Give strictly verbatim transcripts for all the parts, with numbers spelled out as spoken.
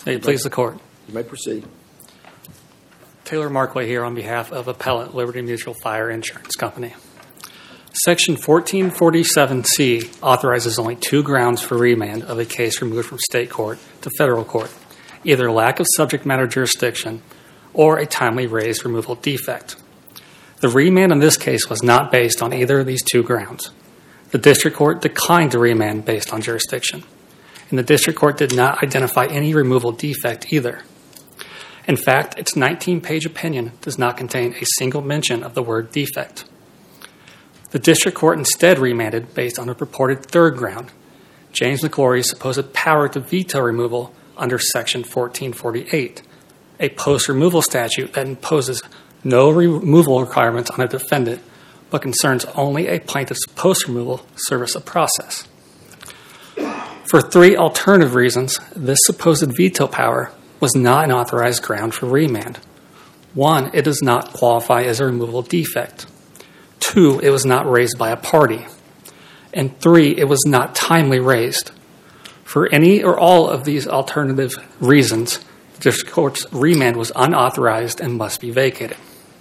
May it please the Court. You may proceed. Taylor Markway here on behalf of Appellant Liberty Mutual Fire Insurance Company. Section fourteen forty-seven C authorizes only two grounds for remand of a case removed from state court to federal court, either lack of subject matter jurisdiction or a timely raised removal defect. The remand in this case was not based on either of these two grounds. The district court declined to remand based on jurisdiction, and the district court did not identify any removal defect either. In fact, its nineteen-page opinion does not contain a single mention of the word defect. The district court instead remanded based on a purported third ground, James McClory's supposed power to veto removal under Section fourteen forty-eight, a post-removal statute that imposes no removal requirements on a defendant but concerns only a plaintiff's post-removal service of process. For three alternative reasons, this supposed veto power was not an authorized ground for remand. One, it does not qualify as a removal defect. Two, it was not raised by a party. And three, it was not timely raised. For any or all of these alternative reasons, the district court's remand was unauthorized and must be vacated.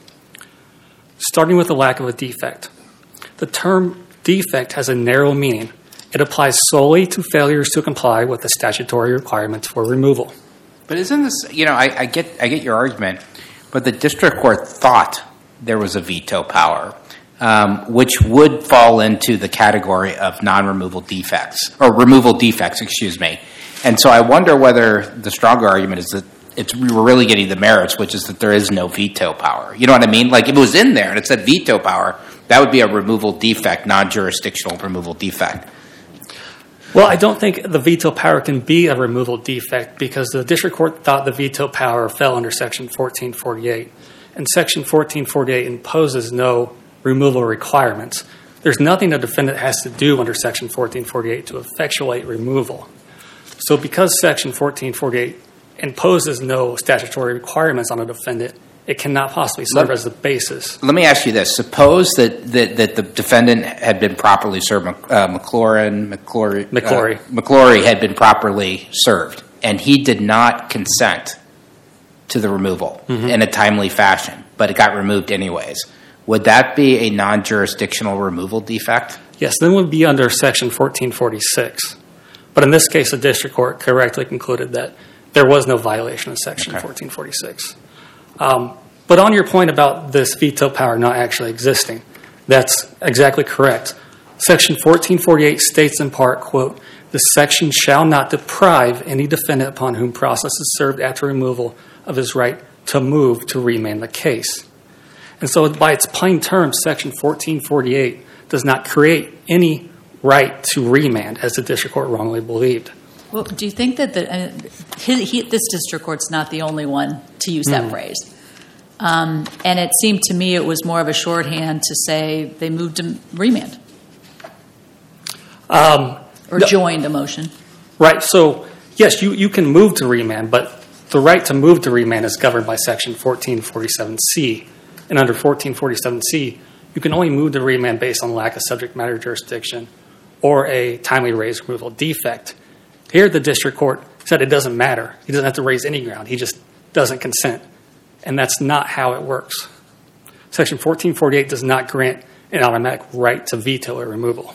Starting with the lack of a defect. The term defect has a narrow meaning. It applies solely to failures to comply with the statutory requirements for removal. But isn't this, you know, I, I get I get your argument, but the district court thought there was a veto power, um, which would fall into the category of non-removal defects, or removal defects, excuse me. And so I wonder whether the stronger argument is that it's we're really getting the merits, which is that there is no veto power. You know what I mean? Like if it was in there and it said veto power, that would be a removal defect, non-jurisdictional removal defect. Well, I don't think the veto power can be a removal defect because the district court thought the veto power fell under Section fourteen forty-eight. And Section fourteen forty-eight imposes no removal requirements. There's nothing a defendant has to do under Section fourteen forty-eight to effectuate removal. So because Section fourteen forty-eight imposes no statutory requirements on a defendant, it cannot possibly serve let, as the basis. Let me ask you this. Suppose that, that, that the defendant had been properly served, uh, McLaurin, McClory, McClory. Uh, McClory had been properly served, and he did not consent to the removal mm-hmm. in a timely fashion, but it got removed anyways. Would that be a non-jurisdictional removal defect? Yes, then it would be under Section fourteen forty-six. But in this case, the district court correctly concluded that there was no violation of Section okay. fourteen forty-six. Um, but on your point about this veto power not actually existing, that's exactly correct. Section fourteen forty-eight states in part, quote, "The section shall not deprive any defendant upon whom process is served after removal of his right to move to remand the case." And so by its plain terms, Section fourteen forty-eight does not create any right to remand, as the district court wrongly believed. Well, do you think that the, uh, he, he, this district court's not the only one to use that mm. phrase? Um, and it seemed to me it was more of a shorthand to say they moved to remand um, or no, joined a motion. Right. So, yes, you, you can move to remand, but the right to move to remand is governed by Section fourteen forty-seven C. And under fourteen forty-seven C, you can only move to remand based on lack of subject matter jurisdiction or a timely raised removal defect. Here, the district court said it doesn't matter. He doesn't have to raise any ground. He just doesn't consent. And that's not how it works. Section fourteen forty-eight does not grant an automatic right to veto a removal.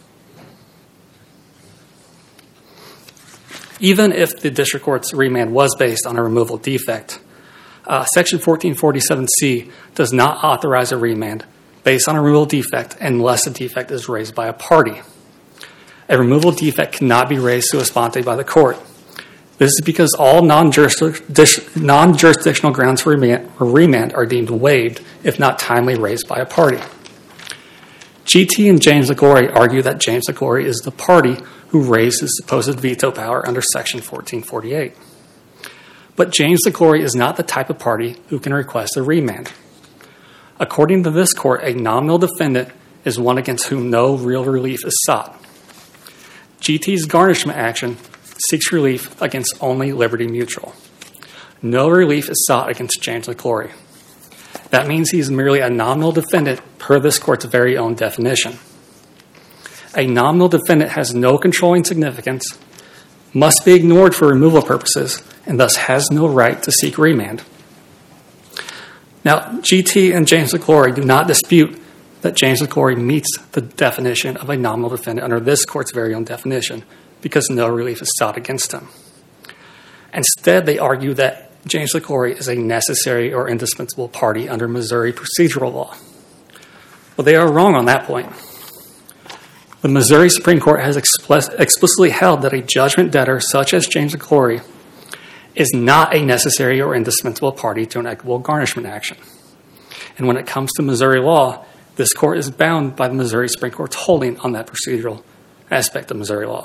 Even if the district court's remand was based on a removal defect, uh, Section fourteen forty-seven C does not authorize a remand based on a removal defect unless the defect is raised by a party. A removal defect cannot be raised sua sponte by the court. This is because all non-jurisdic- non-jurisdictional grounds for remand, for remand are deemed waived if not timely raised by a party. G T and James McClory argue that James McClory is the party who raised his supposed veto power under Section fourteen forty-eight. But James McClory is not the type of party who can request a remand. According to this court, a nominal defendant is one against whom no real relief is sought. G T's garnishment action seeks relief against only Liberty Mutual. No relief is sought against James McClory. That means he is merely a nominal defendant per this court's very own definition. A nominal defendant has no controlling significance, must be ignored for removal purposes and thus has no right to seek remand. Now, G T and James McClory do not dispute that James McClory meets the definition of a nominal defendant under this court's very own definition because no relief is sought against him. Instead, they argue that James McClory is a necessary or indispensable party under Missouri procedural law. Well, they are wrong on that point. The Missouri Supreme Court has expl- explicitly held that a judgment debtor such as James McClory is not a necessary or indispensable party to an equitable garnishment action. And when it comes to Missouri law, this court is bound by the Missouri Supreme Court's holding on that procedural aspect of Missouri law.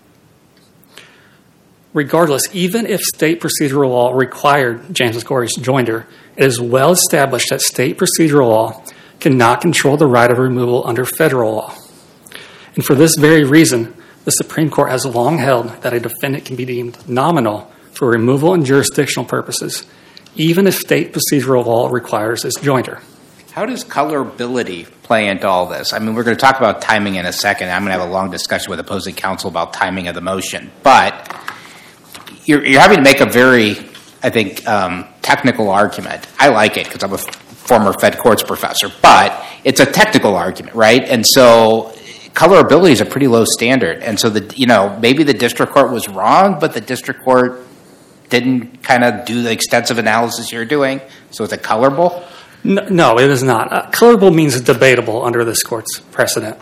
Regardless, even if state procedural law required James McClory's joinder, it is well established that state procedural law cannot control the right of removal under federal law. And for this very reason, the Supreme Court has long held that a defendant can be deemed nominal for removal and jurisdictional purposes, even if state procedural law requires his joinder. How does colorability play into all this? I mean, we're going to talk about timing in a second. I'm going to have a long discussion with opposing counsel about timing of the motion. But you're, you're having to make a very, I think, um, technical argument. I like it because I'm a former Fed courts professor. But it's a technical argument, right? And so colorability is a pretty low standard. And so, the you know, maybe the district court was wrong, but the district court didn't kind of do the extensive analysis you're doing. So is it colorable? No, no it is not. Uh, colorable means debatable under this court's precedent.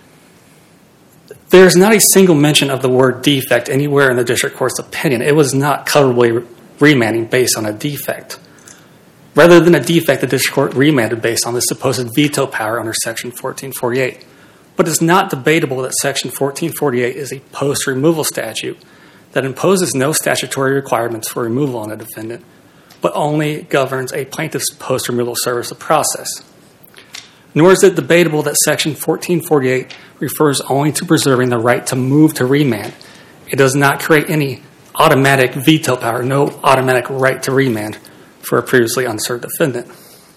There's not a single mention of the word defect anywhere in the district court's opinion. It was not colorably remanding based on a defect. Rather than a defect, the district court remanded based on the supposed veto power under Section fourteen forty-eight. But it's not debatable that Section fourteen forty-eight is a post-removal statute that imposes no statutory requirements for removal on a defendant, but only governs a plaintiff's post-removal service of process. Nor is it debatable that Section fourteen forty-eight refers only to preserving the right to move to remand. It does not create any automatic veto power, no automatic right to remand for a previously unserved defendant.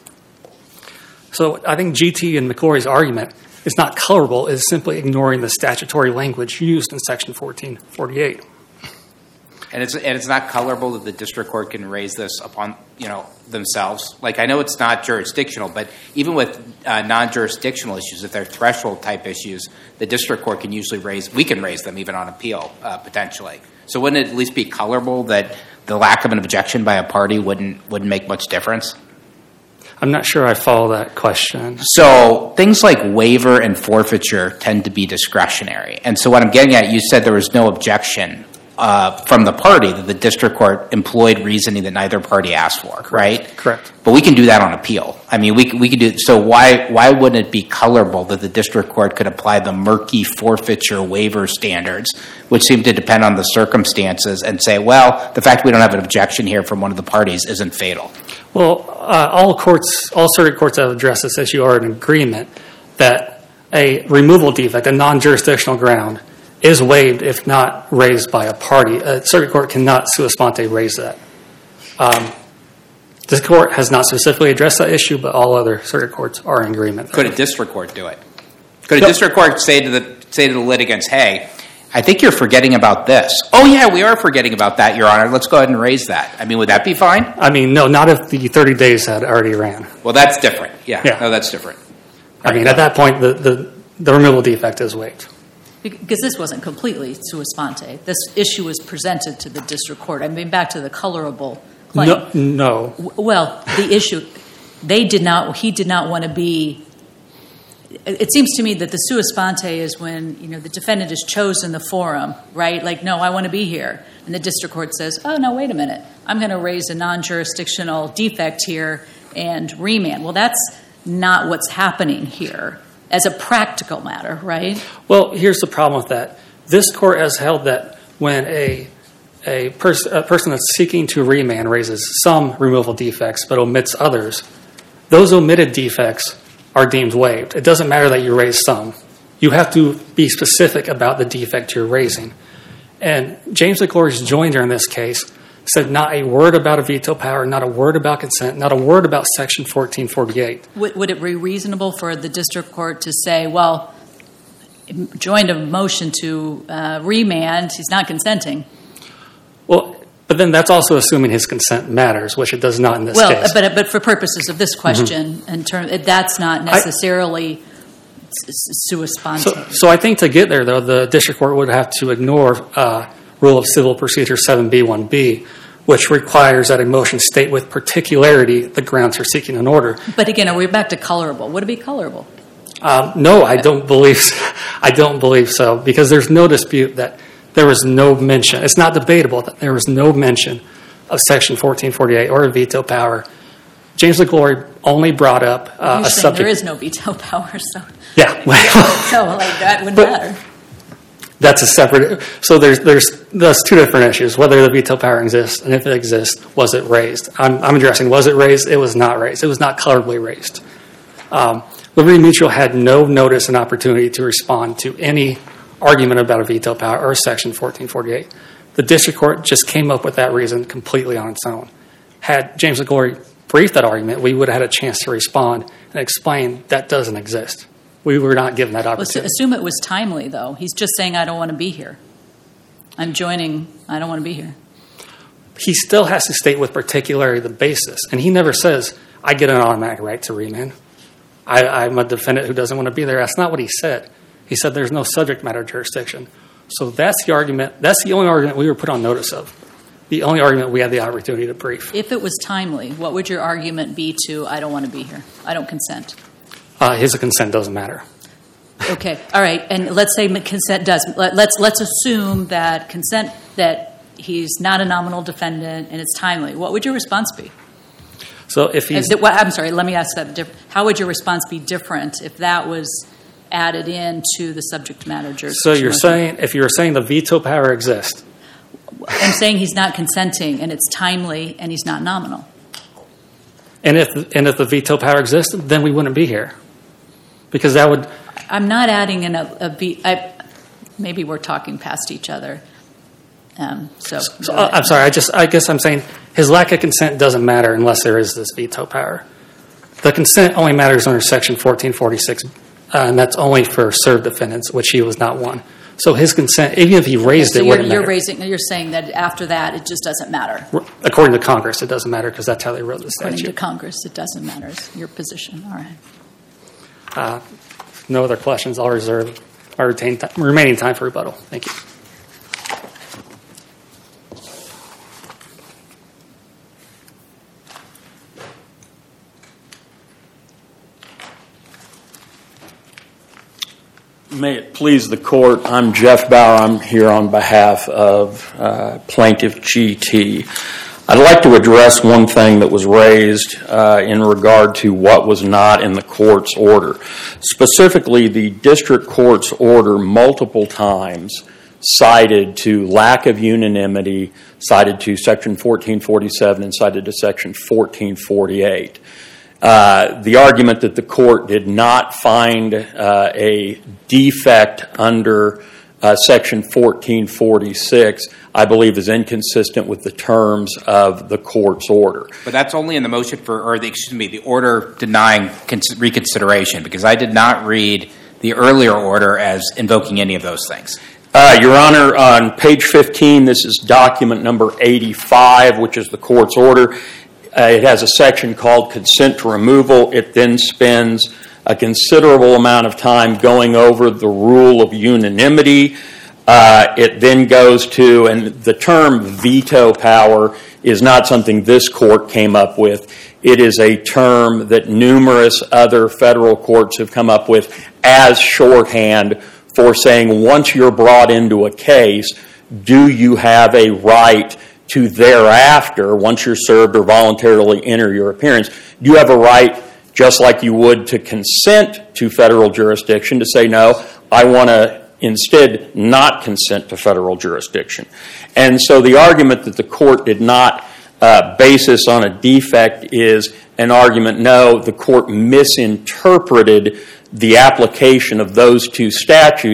So I think G T and McClory's argument is not colorable, it is simply ignoring the statutory language used in Section fourteen forty-eight. And it's and it's not colorable that the district court can raise this upon, you know, themselves. Like, I know it's not jurisdictional, but even with uh, non-jurisdictional issues, if they're threshold type issues, the district court can usually raise. We can raise them even on appeal uh, potentially. So wouldn't it at least be colorable that the lack of an objection by a party wouldn't wouldn't make much difference? I'm not sure I follow that question. So things like waiver and forfeiture tend to be discretionary. And so what I'm getting at, you said there was no objection uh, from the party, that the district court employed reasoning that neither party asked for, right? Correct. But we can do that on appeal. I mean, we we can do so. Why why wouldn't it be colorable that the district court could apply the murky forfeiture waiver standards, which seem to depend on the circumstances, and say, well, the fact we don't have an objection here from one of the parties isn't fatal? Well, uh, all courts, all circuit courts that have addressed this issue are in agreement that a removal defect, a non-jurisdictional ground, is waived if not raised by a party. A circuit court cannot sua sponte raise that. Um, this court has not specifically addressed that issue, but all other circuit courts are in agreement. Could a district court do it? Could a no. district court say to the say to the litigants, hey, I think you're forgetting about this. Oh, yeah, we are forgetting about that, Your Honor. Let's go ahead and raise that. I mean, would that be fine? I mean, no, not if the thirty days had already ran. Well, that's different. Yeah, yeah. No, that's different. I mean, at that point, the, the, the removal defect is waived. Because this wasn't completely sua sponte. This issue was presented to the district court. I mean, back to the colorable claim. No. no. Well, the issue, they did not, he did not want to be, it seems to me that the sua sponte is when, you know, the defendant has chosen the forum, right? Like, no, I want to be here. And the district court says, oh, no, wait a minute. I'm going to raise a non-jurisdictional defect here and remand. Well, that's not what's happening here as a practical matter, right? Well, here's the problem with that. This court has held that when a a, pers- a person that's seeking to remand raises some removal defects but omits others, those omitted defects are deemed waived. It doesn't matter that you raise some. You have to be specific about the defect you're raising. And James McClory's joinder in this case said not a word about a veto power, not a word about consent, not a word about Section fourteen forty-eight. Would, would it be reasonable for the district court to say, well, joined a motion to uh, remand, he's not consenting. Well, but then that's also assuming his consent matters, which it does not in this well, case. Well, but but for purposes of this question, mm-hmm. in term, that's not necessarily I, sua sponte. So, so I think to get there, though, the district court would have to ignore uh, Rule of Civil Procedure seven B one B, which requires that a motion state with particularity the grounds for seeking an order. But again, are we back to colorable? Would it be colorable? Um, no, I don't believe. So. I don't believe so, because there's no dispute that there was no mention. It's not debatable that there was no mention of Section fourteen forty-eight or a veto power. James LaGlory only brought up uh, You're a saying subject. There is no veto power, so yeah. so like that wouldn't but matter. That's a separate. So there's there's there's two different issues: whether the veto power exists, and if it exists, was it raised? I'm, I'm addressing was it raised? It was not raised. It was not colorably raised. Um, Liberty Mutual had no notice and opportunity to respond to any argument about a veto power or Section fourteen forty-eight. The district court just came up with that reason completely on its own. Had James LaGlory briefed that argument, we would have had a chance to respond and explain that doesn't exist. We were not given that opportunity. Well, assume it was timely, though. He's just saying, I don't want to be here. I'm joining, I don't want to be here. He still has to state with particularity the basis. And he never says, I get an automatic right to remand. I, I'm a defendant who doesn't want to be there. That's not what he said. He said there's no subject matter jurisdiction. So that's the argument. That's the only argument we were put on notice of. The only argument we had the opportunity to brief. If it was timely, what would your argument be to, I don't want to be here? I don't consent. Uh, his consent doesn't matter. Okay, all right, and let's say consent does. Let, let's let's assume that consent that he's not a nominal defendant and it's timely. What would your response be? So if he's, if, well, I'm sorry. Let me ask that. Diff- How would your response be different if that was added into the subject matter jurisdiction? So you're saying if you're saying the veto power exists. I'm saying he's not consenting and it's timely and he's not nominal. And if and if the veto power exists, then we wouldn't be here, because that would. I'm not adding in a, a ve- I, maybe we're talking past each other. Um, so, so uh, I'm sorry. I just I guess I'm saying his lack of consent doesn't matter unless there is this veto power. The consent only matters under Section fourteen forty-six, uh, and that's only for served defendants, which he was not one. So his consent, even if he raised so it, you're, wouldn't you're matter. raising. You're saying that after that, it just doesn't matter. According to Congress, it doesn't matter because that's how they wrote the statute. According to Congress, it doesn't matter. It's your position. All right. Uh, no other questions. I'll reserve my retain time, remaining time for rebuttal. Thank you. May it please the court, I'm Jeff Bauer. I'm here on behalf of uh, Plaintiff G T. I'd like to address one thing that was raised uh, in regard to what was not in the court's order. Specifically, the district court's order multiple times cited to lack of unanimity, cited to Section fourteen forty-seven, and cited to Section fourteen forty-eight. Uh, the argument that the court did not find uh, a defect under uh, Section fourteen forty-six, I believe, is inconsistent with the terms of the court's order. But that's only in the motion for, or the, excuse me, the order denying cons- reconsideration, because I did not read the earlier order as invoking any of those things. Uh, Your Honor, on page fifteen, this is document number eighty-five, which is the court's order. Uh, it has a section called consent to removal. It then spends a considerable amount of time going over the rule of unanimity. Uh, it then goes to, and the term veto power is not something this court came up with. It is a term that numerous other federal courts have come up with as shorthand for saying once you're brought into a case, do you have a right to thereafter, once you're served or voluntarily enter your appearance, do you have a right, just like you would to consent to federal jurisdiction, to say, no, I want to instead not consent to federal jurisdiction. And so the argument that the court did not uh, basis on a defect is an argument, no, the court misinterpreted the application of those two statutes,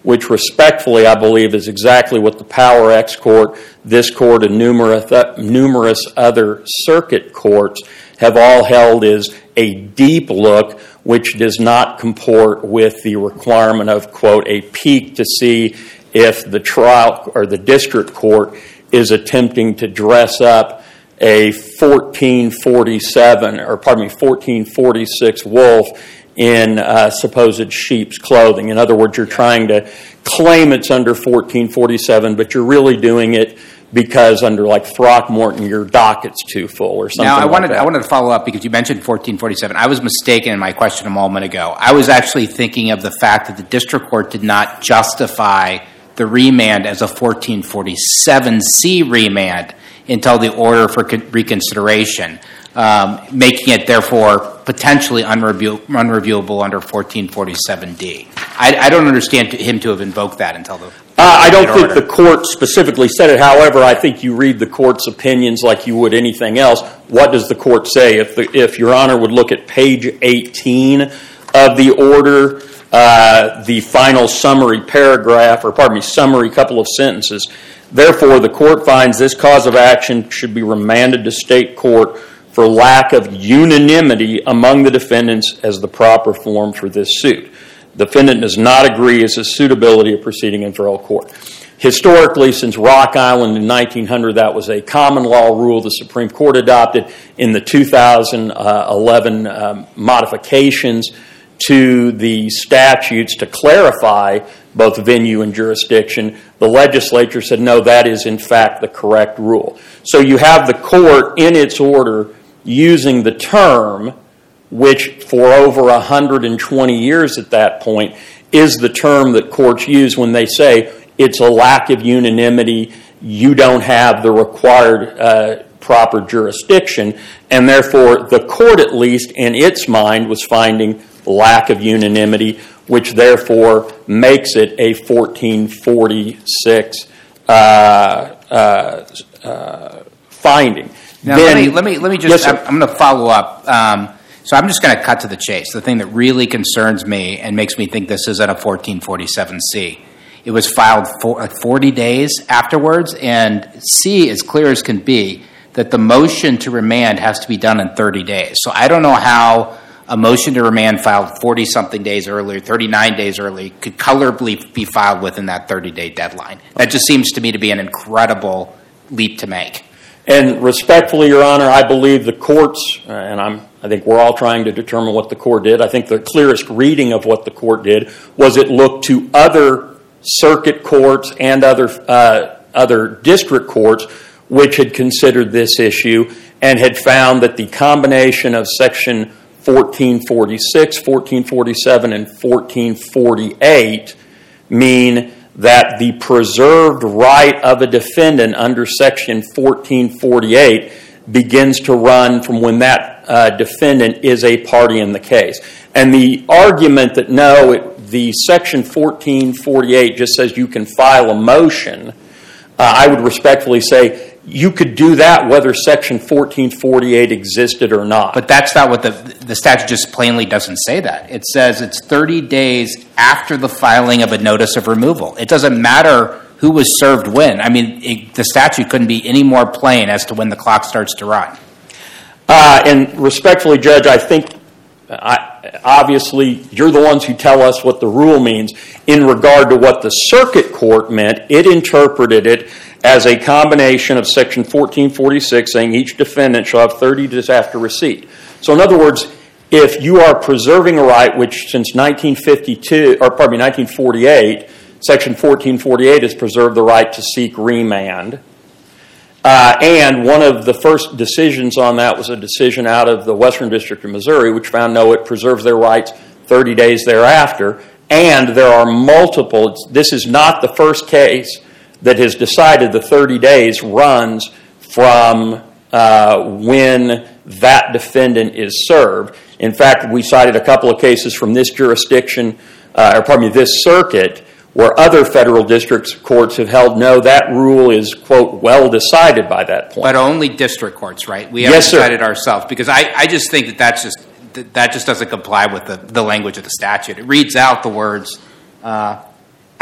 which respectfully I believe is exactly what the Power X Court, this court, and numerous, numerous other circuit courts have all held is a deep look, which does not comport with the requirement of, quote, a peek to see if the trial or the district court is attempting to dress up a fourteen forty-seven, or pardon me, fourteen forty-six wolf in uh, supposed sheep's clothing. In other words, you're trying to claim it's under fourteen forty-seven, but you're really doing it because under like Throckmorton, your docket's too full or something. Now, I like wanted that. I wanted to follow up because you mentioned fourteen forty-seven. I was mistaken in my question a moment ago. I was actually thinking of the fact that the district court did not justify the remand as a fourteen forty-seven C remand until the order for reconsideration, um, making it therefore potentially unreview, unreviewable under fourteen forty-seven D. I, I don't understand him to have invoked that until the. Uh, I don't think order. the court specifically said it. However, I think you read the court's opinions like you would anything else. What does the court say? If the, if Your Honor would look at page eighteen of the order, uh, the final summary paragraph, or pardon me, summary couple of sentences. Therefore, the court finds this cause of action should be remanded to state court for lack of unanimity among the defendants as the proper form for this suit. The defendant does not agree as to suitability of proceeding in federal court. Historically, since Rock Island in nineteen hundred, that was a common law rule the Supreme Court adopted. In the two thousand eleven um, modifications to the statutes to clarify both venue and jurisdiction, the legislature said, no, that is in fact the correct rule. So you have the court in its order using the term, which for over one hundred twenty years at that point is the term that courts use when they say it's a lack of unanimity, you don't have the required uh, proper jurisdiction, and therefore the court, at least in its mind, was finding lack of unanimity, which therefore makes it a fourteen forty-six uh, uh, uh, finding. Now, then, let me let me let me just. Yes, I'm, I'm going to follow up. Um, so I'm just going to cut to the chase. The thing that really concerns me and makes me think this isn't a fourteen forty-seven C. It was filed for, like forty days afterwards, and C, as clear as can be, that the motion to remand has to be done in thirty days. So I don't know how a motion to remand filed forty-something days earlier, thirty-nine days early, could colorably be filed within that thirty-day deadline. That just seems to me to be an incredible leap to make. And respectfully, Your Honor, I believe the courts, uh, and I'm, I think we're all trying to determine what the court did. I think the clearest reading of what the court did was it looked to other circuit courts and other uh, other district courts which had considered this issue and had found that the combination of Section fourteen forty-six, fourteen forty-seven, and fourteen forty-eight mean that the preserved right of a defendant under Section fourteen forty-eight begins to run from when that uh, defendant is a party in the case. And the argument that no, it, the Section fourteen forty-eight just says you can file a motion, uh, I would respectfully say you could do that whether Section fourteen forty-eight existed or not. But that's not what the the statute just plainly doesn't say that. It says it's thirty days after the filing of a notice of removal. It doesn't matter who was served when. I mean, it, the statute couldn't be any more plain as to when the clock starts to run. Uh, and respectfully, Judge, I think I, obviously you're the ones who tell us what the rule means. In regard to what the circuit court meant, it interpreted it as a combination of Section fourteen forty-six saying each defendant shall have thirty days after receipt. So in other words, if you are preserving a right which since nineteen fifty-two, or pardon me, nineteen forty-eight, Section fourteen forty-eight has preserved the right to seek remand, uh, and one of the first decisions on that was a decision out of the Western District of Missouri which found no, it preserves their rights thirty days thereafter, and there are multiple, this is not the first case that has decided the thirty days runs from uh, when that defendant is served. In fact, we cited a couple of cases from this jurisdiction, uh, or pardon me, this circuit, where other federal district courts have held no, that rule is, quote, well decided by that point. But only district courts, right? We haven't Yes, sir. decided ourselves because I, I just think that that's just that just doesn't comply with the, the language of the statute. It reads out the words uh,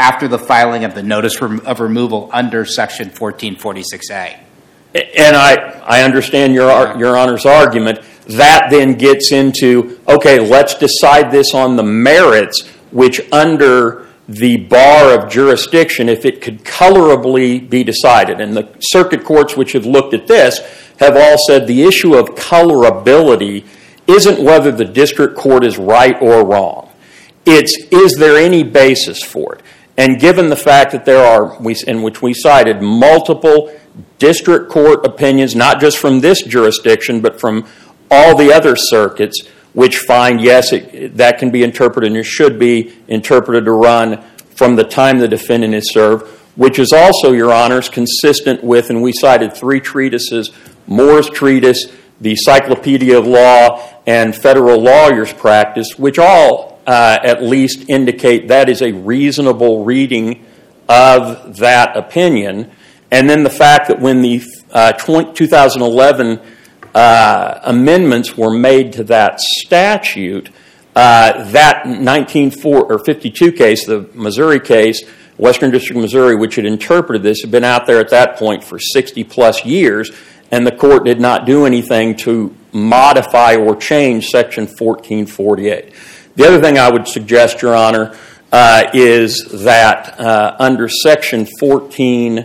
after the filing of the notice of removal under Section fourteen forty-six A. And I, I understand your, your Honor's argument. That then gets into, okay, let's decide this on the merits, which under the bar of jurisdiction, if it could colorably be decided. And the circuit courts which have looked at this have all said the issue of colorability isn't whether the district court is right or wrong. It's, is there any basis for it? And given the fact that there are, in which we cited, multiple district court opinions, not just from this jurisdiction, but from all the other circuits, which find, yes, it, that can be interpreted and it should be interpreted to run from the time the defendant is served, which is also, Your Honors, consistent with, and we cited three treatises, Moore's Treatise, the Cyclopedia of Law, and Federal Lawyers' Practice, which all uh, at least indicate that is a reasonable reading of that opinion. And then the fact that when the uh, two thousand eleven uh, amendments were made to that statute, uh, that nineteen fifty-two case, the Missouri case, Western District of Missouri, which had interpreted this, had been out there at that point for sixty plus years, and the court did not do anything to modify or change Section fourteen forty-eight. The other thing I would suggest, Your Honor, uh, is that uh, under Section fourteen,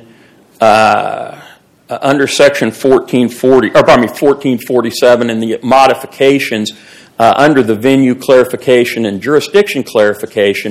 uh, uh, under Section fourteen forty, or pardon me, fourteen forty-seven, and the modifications uh, under the venue clarification and jurisdiction clarification,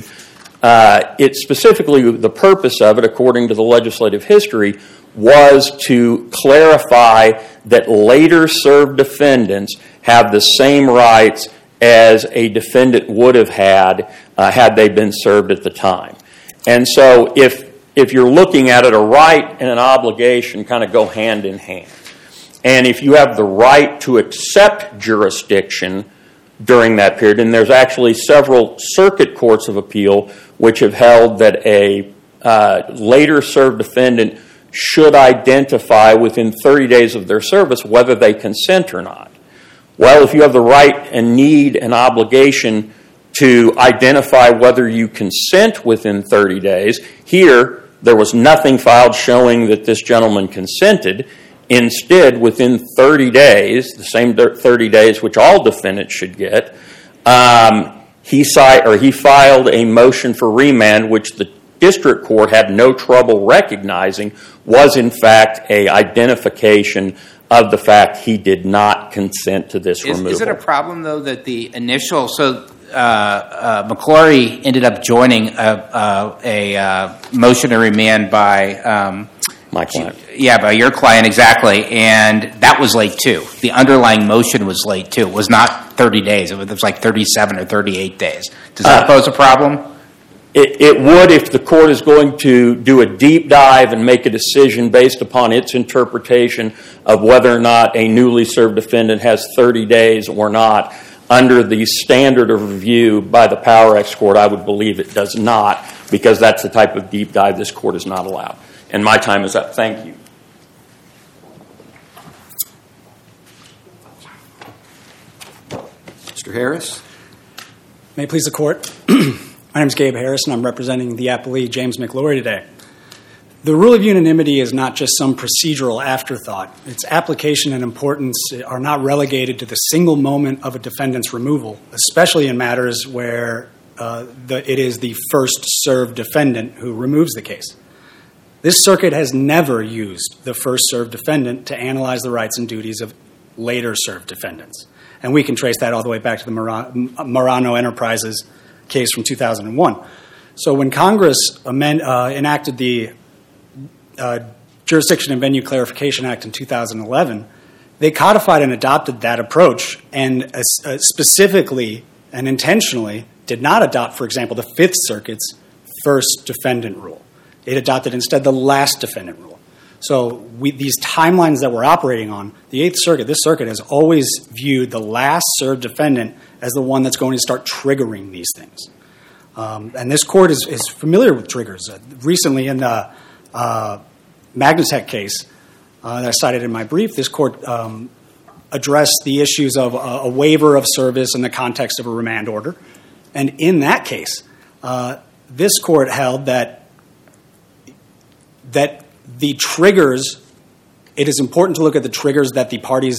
uh, it specifically, the purpose of it, according to the legislative history, was to clarify that later served defendants have the same rights as a defendant would have had uh, had they been served at the time. And so if if you're looking at it, a right and an obligation kind of go hand in hand. And if you have the right to accept jurisdiction during that period, and there's actually several circuit courts of appeal which have held that a uh, later served defendant should identify within thirty days of their service whether they consent or not. Well, if you have the right and need and obligation to identify whether you consent within thirty days, here there was nothing filed showing that this gentleman consented. Instead, within thirty days, the same thirty days which all defendants should get, um, he, si- or he filed a motion for remand, which the district court had no trouble recognizing was in fact a identification of the fact he did not consent to this is, removal. Is it a problem, though, that the initial... So uh, uh, McClory ended up joining a, uh, a uh, motion to remand by... Um, My client. Yeah, by your client, exactly. And that was late, too. The underlying motion was late, too. It was not thirty days. It was, it was like thirty-seven or thirty-eight days. Does that uh, pose a problem? It, it would if the court is going to do a deep dive and make a decision based upon its interpretation of whether or not a newly served defendant has thirty days or not. Under the standard of review by the Power X Court, I would believe it does not, because that's the type of deep dive this court is not allowed. And my time is up. Thank you. Mister Harris. May it please the court. My name is Gabe Harris, and I'm representing the appellee, James McLaury, today. The rule of unanimity is not just some procedural afterthought. Its application and importance are not relegated to the single moment of a defendant's removal, especially in matters where uh, the, it is the first served defendant who removes the case. This circuit has never used the first served defendant to analyze the rights and duties of later served defendants. And we can trace that all the way back to the Marano Enterprises case from two thousand one. So when Congress amend, uh, enacted the uh, Jurisdiction and Venue Clarification Act in two thousand eleven, they codified and adopted that approach and uh, specifically and intentionally did not adopt, for example, the Fifth Circuit's first defendant rule. It adopted instead the last defendant rule. So we, these timelines that we're operating on, the Eighth Circuit, this circuit has always viewed the last served defendant as the one that's going to start triggering these things. Um, and this court is, is familiar with triggers. Uh, recently in the uh, Magnatech case uh, that I cited in my brief, this court um, addressed the issues of a, a waiver of service in the context of a remand order. And in that case, uh, this court held that that the triggers, it is important to look at the triggers that the parties,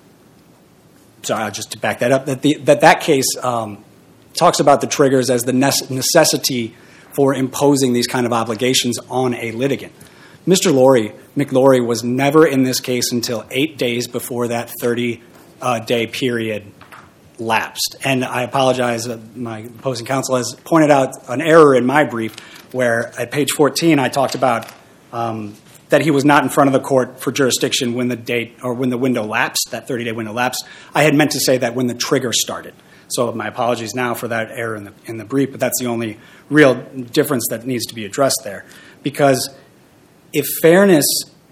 sorry, just to back that up, that the, that, that case um, talks about the triggers as the necessity for imposing these kind of obligations on a litigant. Mister Lorry, McLaury, was never in this case until eight days before that thirty-day period lapsed. And I apologize, uh, my opposing counsel has pointed out an error in my brief where at page fourteen I talked about um, that he was not in front of the court for jurisdiction when the date or when the window lapsed, that thirty-day window lapsed. I had meant to say that when the trigger started. So my apologies now for that error in the, in the brief, but that's the only real difference that needs to be addressed there. Because if fairness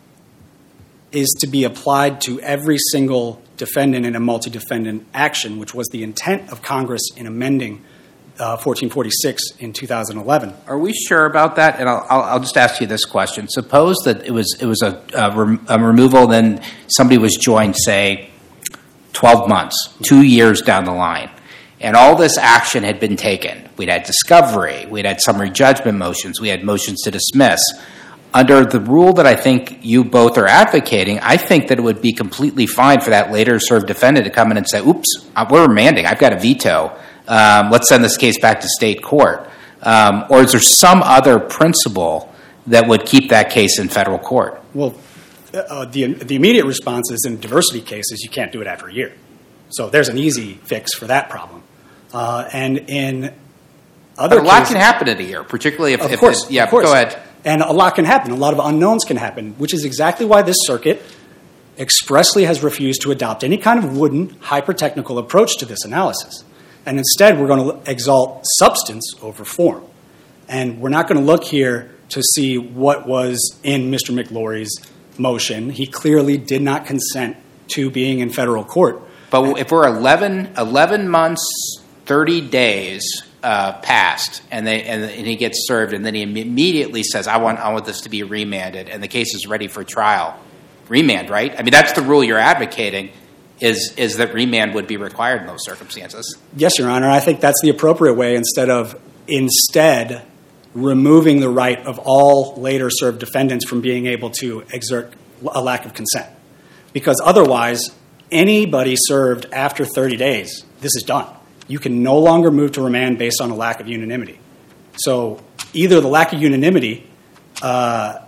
is to be applied to every single defendant in a multi-defendant action, which was the intent of Congress in amending uh, fourteen forty-six in two thousand eleven. Are we sure about that? And I'll, I'll, I'll just ask you this question. Suppose that it was it was a, a, rem- a removal, then somebody was joined, say, twelve months, two years down the line, and all this action had been taken. We'd had discovery, we'd had summary judgment motions, we had motions to dismiss. Under the rule that I think you both are advocating, I think that it would be completely fine for that later served defendant to come in and say, oops, we're remanding, I've got a veto. Um, let's send this case back to state court. Um, or is there some other principle that would keep that case in federal court? Well, uh, the, the immediate response is in diversity cases, you can't do it after a year. So there's an easy fix for that problem. Uh, and in other But a lot cases, can happen in a year, particularly if... Of if course, it, yeah, of course. go ahead. And a lot can happen. A lot of unknowns can happen, which is exactly why this circuit expressly has refused to adopt any kind of wooden, hyper-technical approach to this analysis. And instead, we're going to exalt substance over form. And we're not going to look here to see what was in Mister McLaury's motion. He clearly did not consent to being in federal court. But if we're eleven, eleven months, thirty days uh, past, and, they, and, and he gets served, and then he immediately says, I want, I want this to be remanded, and the case is ready for trial. Remand, right? I mean, that's the rule you're advocating, is, is that remand would be required in those circumstances. Yes, Your Honor. I think that's the appropriate way instead of instead removing the right of all later served defendants from being able to exert a lack of consent. Because otherwise, anybody served after thirty days, this is done. You can no longer move to remand based on a lack of unanimity. So either the lack of unanimity uh,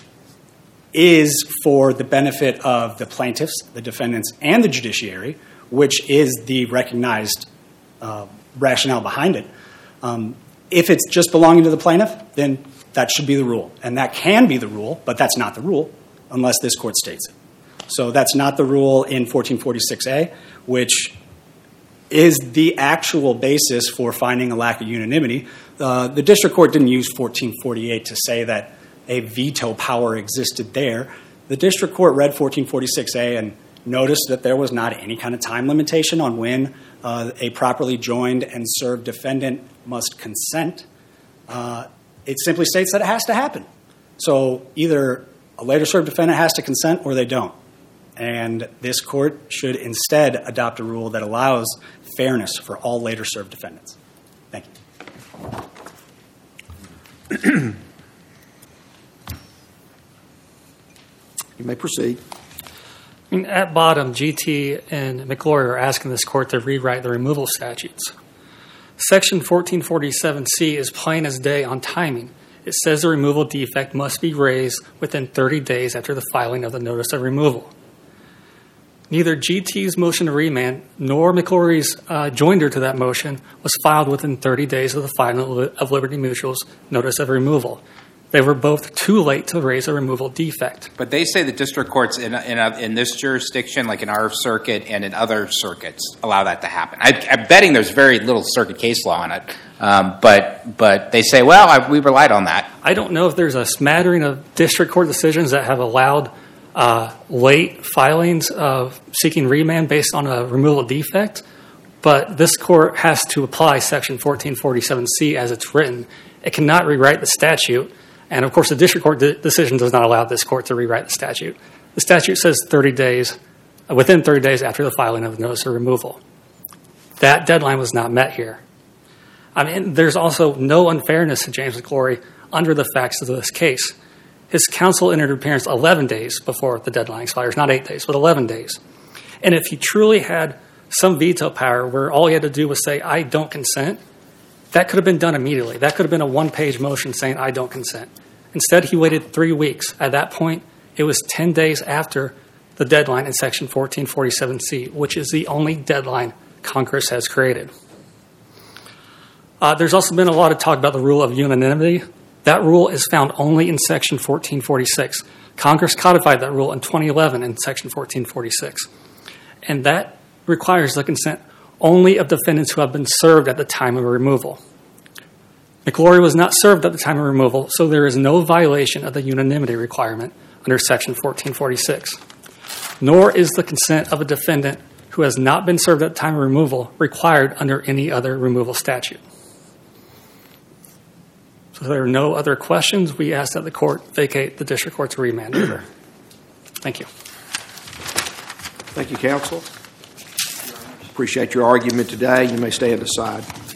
is for the benefit of the plaintiffs, the defendants, and the judiciary, which is the recognized uh, rationale behind it. Um, if it's just belonging to the plaintiff, then that should be the rule. And that can be the rule, but that's not the rule unless this court states it. So that's not the rule in fourteen forty-six A, which is the actual basis for finding a lack of unanimity. Uh, the district court didn't use fourteen forty-eight to say that a veto power existed there. The district court read fourteen forty-six A and noticed that there was not any kind of time limitation on when uh, a properly joined and served defendant must consent. Uh, it simply states that it has to happen. So either a later served defendant has to consent or they don't. And this court should instead adopt a rule that allows fairness for all later served defendants. Thank you. You may proceed. I mean, at bottom, G T and McLaury are asking this court to rewrite the removal statutes. Section fourteen forty-seven C is plain as day on timing. It says the removal defect must be raised within thirty days after the filing of the notice of removal. Neither G T's motion to remand nor McLaury's uh, joinder to that motion was filed within thirty days of the filing of Liberty Mutual's notice of removal. They were both too late to raise a removal defect. But they say the district courts in in, a, in this jurisdiction, like in our circuit and in other circuits, allow that to happen. I, I'm betting there's very little circuit case law on it. Um, but but they say, well, I, we relied on that. I don't know if there's a smattering of district court decisions that have allowed uh, late filings of seeking remand based on a removal defect, but this court has to apply Section fourteen forty-seven C as it's written. It cannot rewrite the statute. And, of course, the district court de- decision does not allow this court to rewrite the statute. The statute says thirty days, uh, within thirty days after the filing of the notice of removal. That deadline was not met here. I mean, there's also no unfairness to James McLaury under the facts of this case. His counsel entered appearance eleven days before the deadline expires, not eight days, but eleven days. And if he truly had some veto power where all he had to do was say, I don't consent, that could have been done immediately. That could have been a one-page motion saying, I don't consent. Instead, he waited three weeks. At that point, it was ten days after the deadline in Section fourteen forty-seven C, which is the only deadline Congress has created. Uh, there's also been a lot of talk about the rule of unanimity. That rule is found only in Section fourteen forty-six. Congress codified that rule in twenty eleven in Section fourteen forty-six. And that requires the consent only of defendants who have been served at the time of removal. McLaury was not served at the time of removal, so there is no violation of the unanimity requirement under Section fourteen forty-six. Nor is the consent of a defendant who has not been served at the time of removal required under any other removal statute. So if there are no other questions, we ask that the court vacate the district court's remand order. Thank you. Thank you, counsel. Appreciate your argument today. You may stand aside.